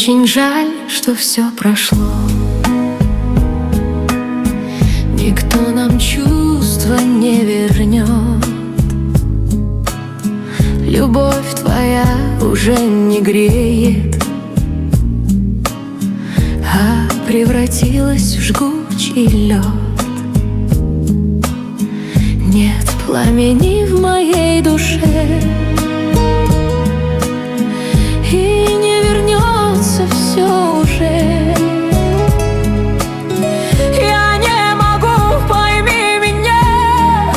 очень жаль, что все прошло. Никто нам чувства не вернет. Любовь твоя уже не греет, а превратилась в жгучий лед. Нет пламени в моей душе, и не вернется все уже. Я не могу, пойми меня,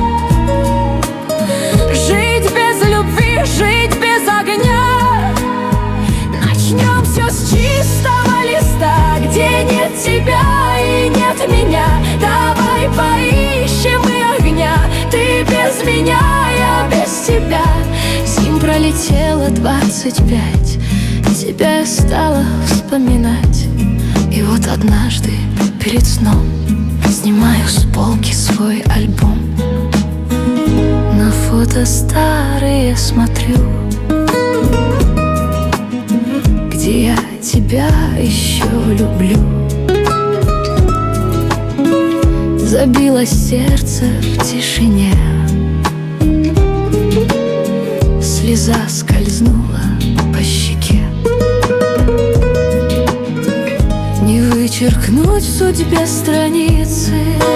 жить без любви, жить без огня. Начнем все с чистого листа, где нет тебя и нет меня. Давай поищем и огня, ты без меня, я без тебя. Зим пролетело 25, тебя я стала вспоминать. И вот однажды перед сном снимаю с полки свой альбом. На фото старые смотрю, где я тебя еще люблю. Забилось сердце в тишине, слеза скользнула по щеке. Не вычеркнуть в судьбе страницы.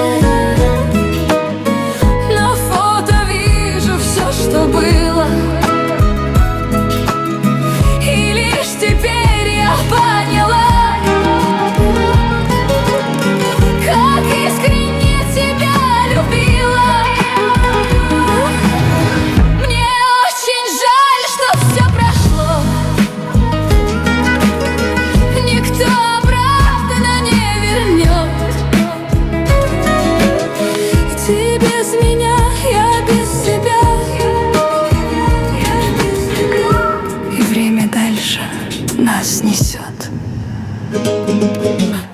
На фото вижу все, что было, и лишь теперь я поняла, как искренне тебя любила. Мне очень жаль, что все прошло. Никто обратно не вернет. Ты без меня, я без тебя. И время дальше нас несет.